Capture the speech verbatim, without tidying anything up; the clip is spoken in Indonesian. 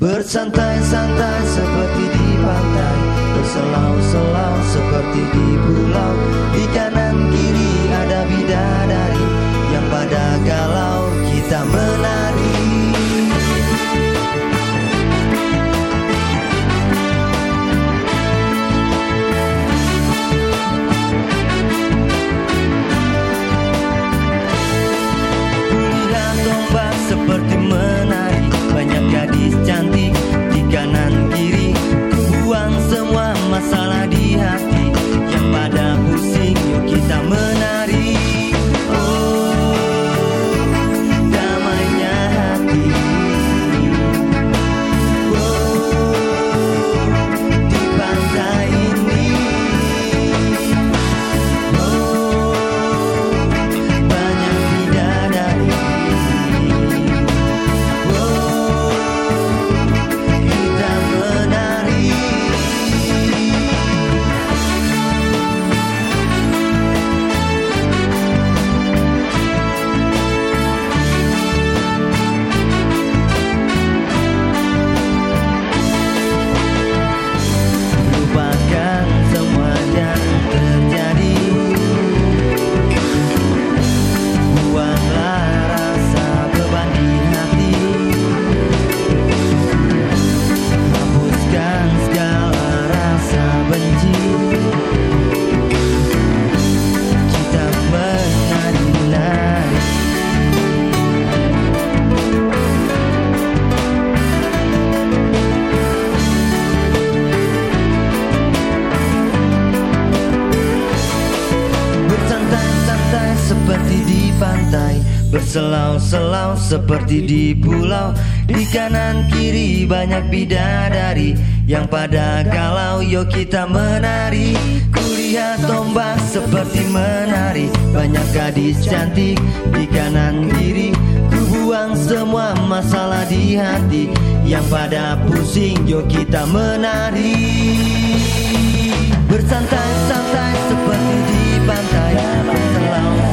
Bersantai-santai seperti di pantai, berselau-selau seperti di pulau. Di kanan kiri ada bidadari, yang pada galau kita menari. Kulihat ombak seperti menari, banyak gadis cantik di kanan kiri. Ku buang semua masalah di hati, yang pada pusing yuk kita menari. Oh, damainya hati. Oh, di pantai ini. Oh, banyak bidadari. Seperti di pantai, berselau-selau seperti di pulau. Di kanan kiri banyak bidadari, yang pada galau yuk kita menari. Kulihat ombak seperti menari, banyak gadis cantik di kanan kiri. Ku buang semua masalah di hati, yang pada pusing yuk kita menari. Bersantai-santai seperti di pantai, berselau